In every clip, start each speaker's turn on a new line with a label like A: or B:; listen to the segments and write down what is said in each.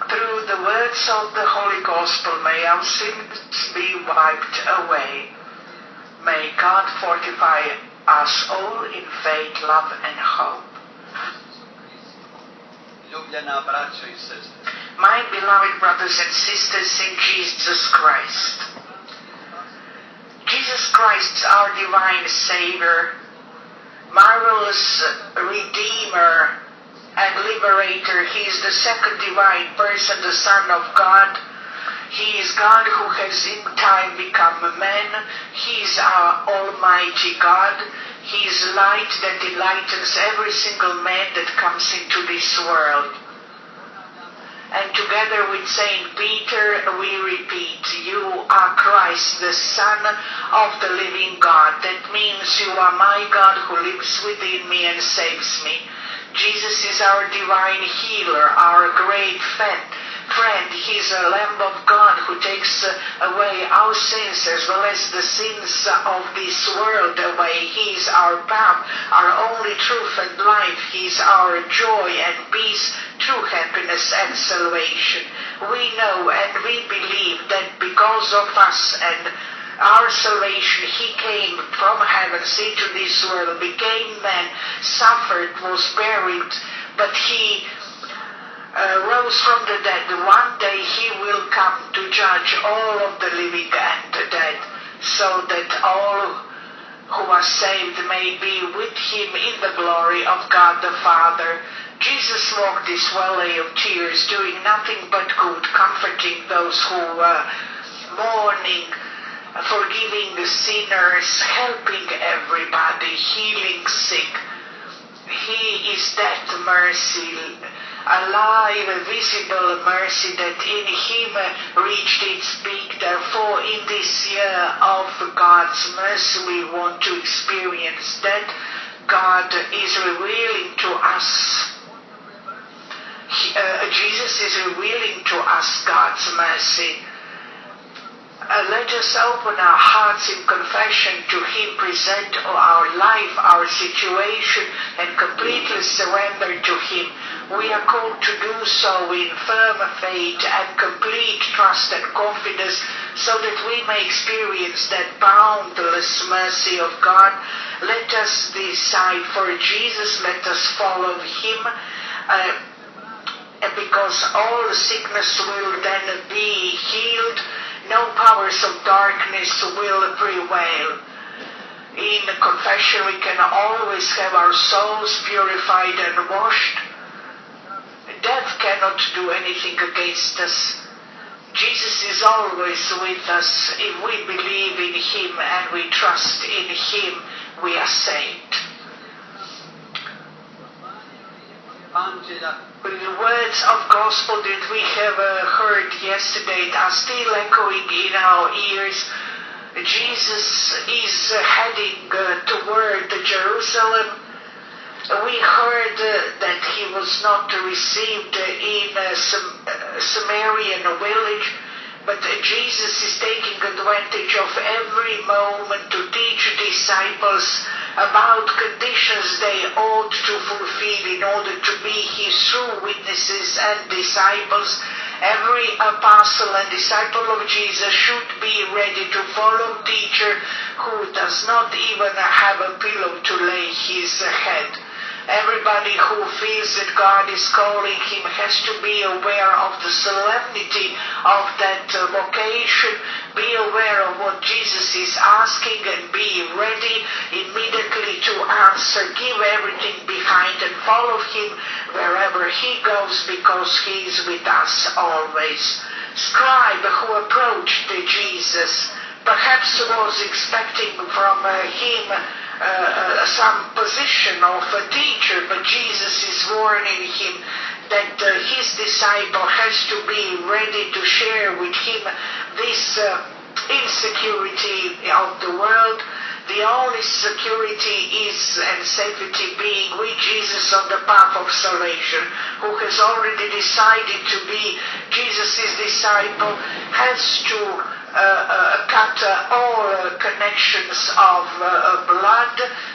A: Through the words of the Holy Gospel, may our sins be wiped away. May God fortify us all in faith, love, and hope.
B: Ljubljena braćo i sestre,
A: My beloved brothers and sisters in Jesus Christ. Jesus Christ, our divine Savior, marvelous Redeemer and Liberator. He is the second divine person, the Son of God. He is God who has in time become a man. He is our Almighty God. He is light that enlightens every single man that comes into this world. And together with Saint Peter, we repeat, you are Christ, the Son of the living God. That means you are my God who lives within me and saves me. Jesus is our divine healer, our great friend. He is a Lamb of God who takes away our sins as well as the sins of this world away. He is our path, our only truth and life. He is our joy and peace, true happiness and salvation. We know and we believe that because of us and our salvation, He came from heavens into this world, became man, suffered, was buried, but He rose from the dead. One day He will come to judge all of the living and the dead, so that all who are saved may be with Him in the glory of God the Father. Jesus walked this valley of tears, doing nothing but good, comforting those who were mourning, forgiving the sinners, helping everybody, healing sick. He is that mercy, alive, visible mercy that in Him reached its peak. Therefore, in this year of God's mercy, we want to experience that God is revealing to us. Jesus is revealing to us God's mercy. Let us open our hearts in confession to Him, present our life, our situation, and completely surrender to Him. We are called to do so in firm faith and complete trust and confidence, so that we may experience that boundless mercy of God. Let us decide for Jesus, let us follow Him, because all sickness will then be healed. No powers of darkness will prevail. In confession we can always have our souls purified and washed. Death cannot do anything against us. Jesus is always with us. If we believe in Him and we trust in Him, we are saved. The words of gospel that we have heard yesterday are still echoing in our ears. Jesus is heading toward Jerusalem. We heard that He was not received in a Samaritan village, but Jesus is taking advantage of every moment to teach disciples about conditions they ought to fulfill in order to be His true witnesses and disciples. Every apostle and disciple of Jesus should be ready to follow a teacher who does not even have a pillow to lay his head. Everybody who feels that God is calling him has to be aware of the solemnity of that vocation, be aware of what Jesus is asking, and be ready immediately to answer, give everything behind and follow Him wherever He goes, because He is with us always. Scribe who approached Jesus perhaps was expecting from him some position of a teacher, but Jesus is warning him that his disciple has to be ready to share with him this insecurity of the world. The only security is and safety being with Jesus on the path of salvation, who has already decided to be Jesus' disciple, has to cut all connections of blood,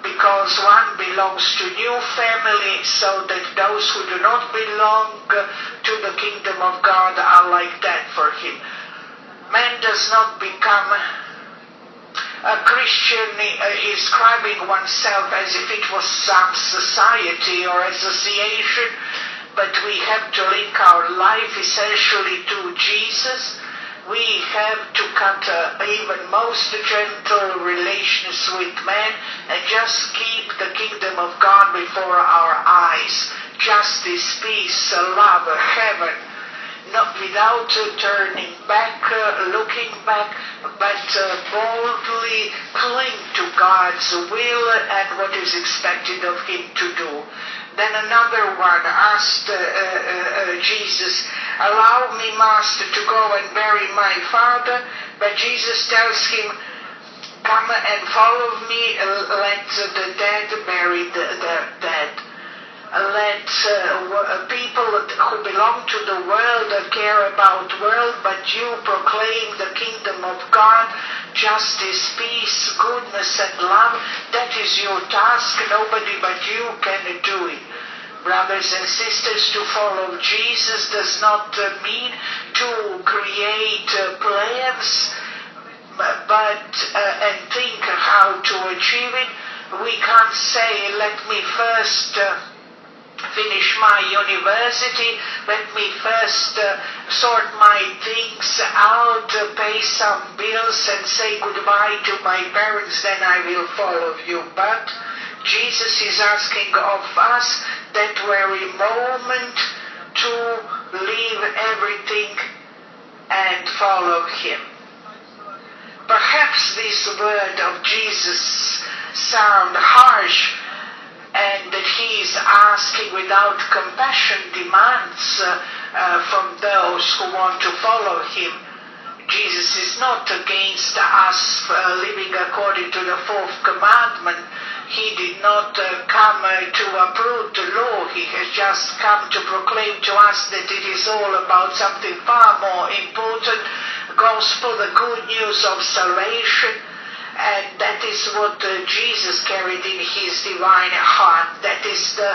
A: because one belongs to new family, so that those who do not belong to the kingdom of God are like that for him. Man does not become a Christian describing oneself as if it was some society or association, but we have to link our life essentially to Jesus. We have to cut even most gentle relations with man and just keep the kingdom of God before our eyes. Justice, peace, love, heaven, not without turning back, looking back, but boldly cling to God's will and what is expected of him to do. Then another one asked Jesus, "Allow me, Master, to go and bury my father." But Jesus tells him, "Come and follow me, let the dead bury the dead." Let people who belong to the world care about world, but you proclaim the kingdom of God, justice, peace, goodness, and love. That is your task. Nobody but you can do it. Brothers and sisters, to follow Jesus does not mean to create plans, and think how to achieve it. We can't say, let me first finish my university, let me first sort my things out, pay some bills and say goodbye to my parents, then I will follow you. But Jesus is asking of us that very moment to leave everything and follow him. Perhaps this word of Jesus sound harsh, and that he is asking without compassion demands from those who want to follow him. Jesus is not against us living according to the fourth commandment. He did not come to uproot the law. He has just come to proclaim to us that it is all about something far more important, gospel, the good news of salvation. And that is what Jesus carried in his divine heart. That is the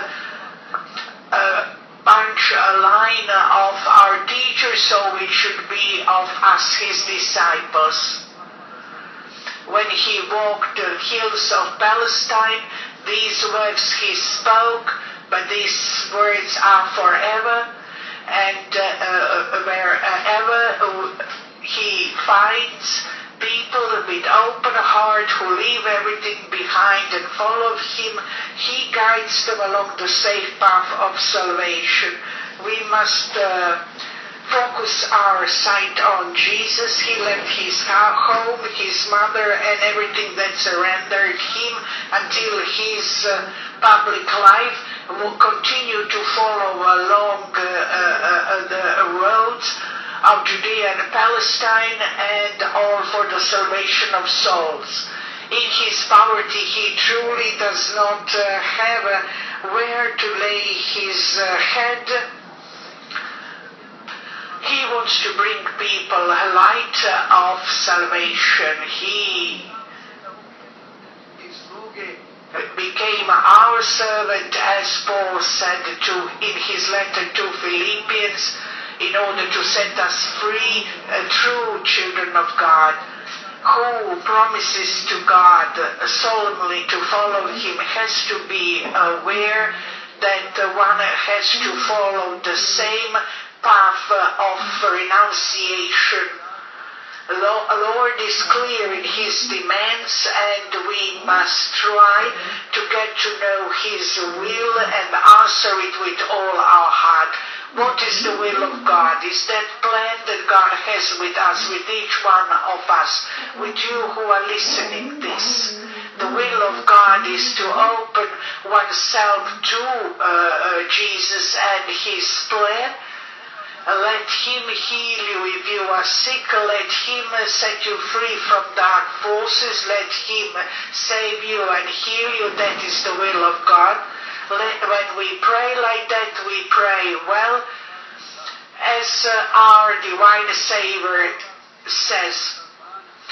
A: line of our teacher, so it should be of us, his disciples. When he walked the hills of Palestine, these words he spoke, but these words are forever, and wherever he finds people with open heart who leave everything behind and follow him, he guides them along the safe path of salvation. We must focus our sight on Jesus. He left his home, his mother, and everything that surrendered him until his public life, will continue to follow along the roads of Judea and Palestine, and all for the salvation of souls. In his poverty, he truly does not have where to lay his head. He wants to bring people a light of salvation. He became our servant, as Paul said in his letter to Philippians, in order to set us free, true children of God. Who promises to God solemnly to follow him has to be aware that one has to follow the same path of renunciation. Lord is clear in his demands, and we must try to get to know his will and answer it with all our heart. What is the will of God? Is that plan that God has with us, with each one of us, with you who are listening this? The will of God is to open oneself to Jesus and his plan. Let him heal you if you are sick. Let him set you free from dark forces. Let him save you and heal you. That is the will of God. When we pray like that, we pray well. As our divine Savior says,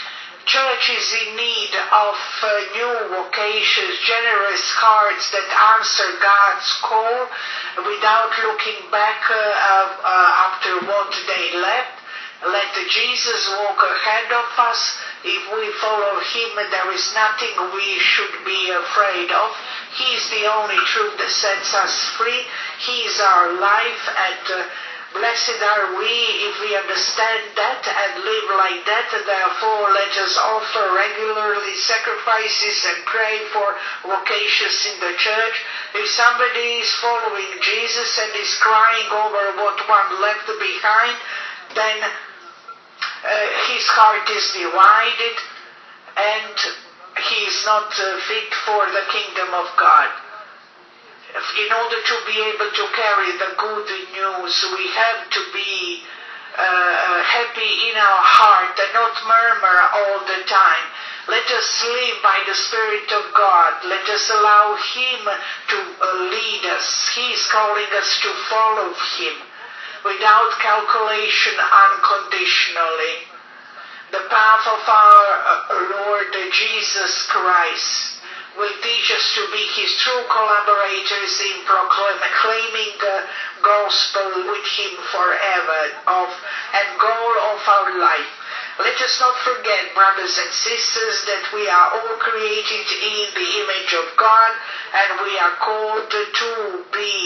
A: Church is in need of new vocations, generous hearts that answer God's call without looking back after what they left. Let Jesus walk ahead of us. If we follow Him, there is nothing we should be afraid of. He is the only truth that sets us free. He is our life, and blessed are we if we understand that and live like that. Therefore, let us offer regularly sacrifices and pray for vocations in the church. If somebody is following Jesus and is crying over what one left behind, then his heart is divided and he is not fit for the kingdom of God. In order to be able to carry the good news, we have to be happy in our heart and not murmur all the time. Let us live by the Spirit of God. Let us allow Him to lead us. He is calling us to follow Him without calculation, unconditionally. The path of our Lord Jesus Christ will teach us to be His true collaborators in proclaiming the gospel with Him forever, and goal of our life. Let us not forget, brothers and sisters, that we are all created in the image of God, and we are called to be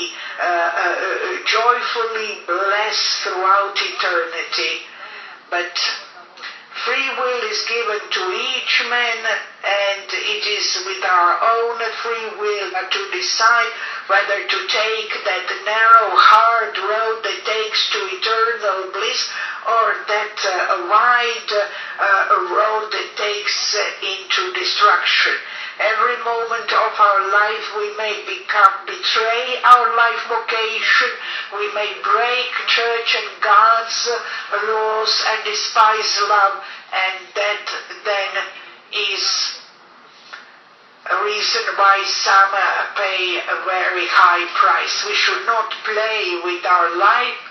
A: joyfully blessed throughout eternity. But free will is given to each man, and it is with our own free will to decide whether to take that narrow, hard road that takes to eternal bliss, or that wide road that takes into destruction. Every moment of our life we may betray our life vocation, we may break church and God's laws and despise love, and that then is a reason why some pay a very high price. We should not play with our life.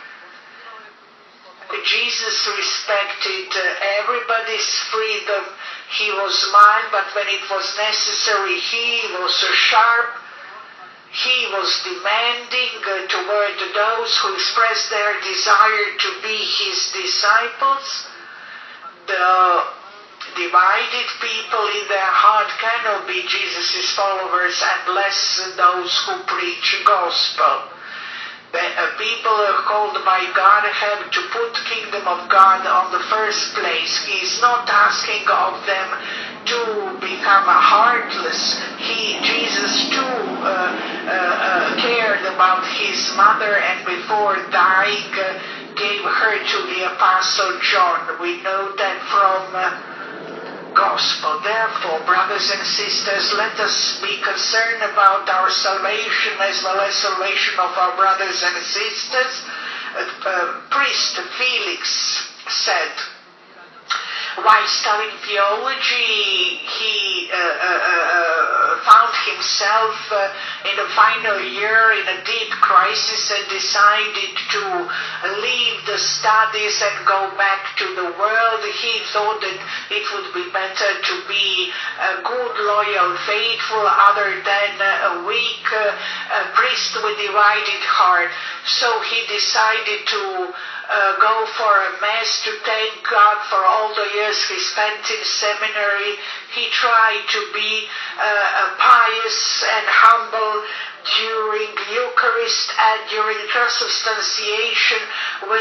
A: Jesus respected everybody's freedom. He was mild, but when it was necessary, He was sharp. He was demanding toward those who expressed their desire to be His disciples. The divided people in their heart cannot be Jesus' followers unless those who preach gospel. People called by God have to put the kingdom of God on the first place. He is not asking of them to become heartless. Jesus too cared about His mother, and before dying gave her to the Apostle John. We know that from gospel. Therefore, brothers and sisters, let us be concerned about our salvation as well as salvation of our brothers and sisters. Priest Felix said, while studying theology, he found himself in the final year in a deep crisis and decided to leave the studies and go back to the world. He thought that it would be better to be a good, loyal, faithful, other than a weak priest with divided heart. So he decided to go for a mass to thank God for all the years he spent in seminary. He tried to be pious and humble during Eucharist and during transubstantiation, when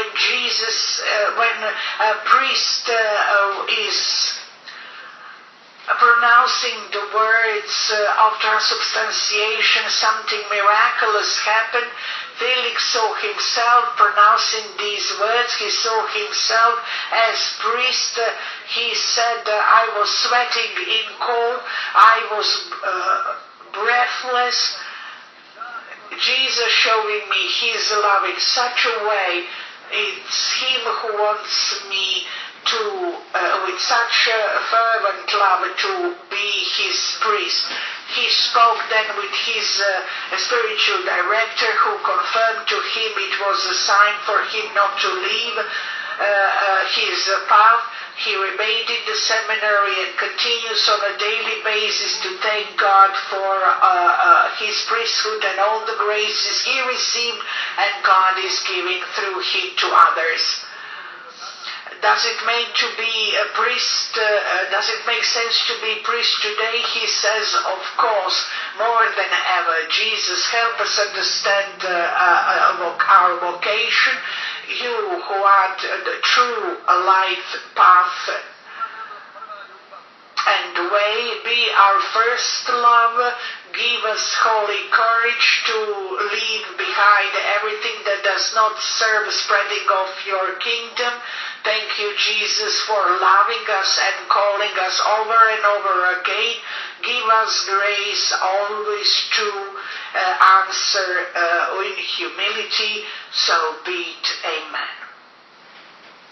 A: a priest is pronouncing the words of transubstantiation, something miraculous happened. Felix saw himself pronouncing these words. He saw himself as priest. He said, I was sweating in cold. I was breathless. Jesus showing me His love in such a way. It's Him who wants me to, with such a fervent love, to be His priest. He spoke then with his spiritual director, who confirmed to him it was a sign for him not to leave his path. He remained in the seminary and continues on a daily basis to thank God for his priesthood and all the graces he received and God is giving through him to others. Does it make to be a priest? Does it make sense to be priest today? He says, of course, more than ever. Jesus, help us understand our vocation. You who are the true life path and way, be our first love. Give us holy courage to leave behind everything that does not serve spreading of your kingdom. Thank you, Jesus, for loving us and calling us over and over again. Give us grace always to answer in humility. So be it. Amen.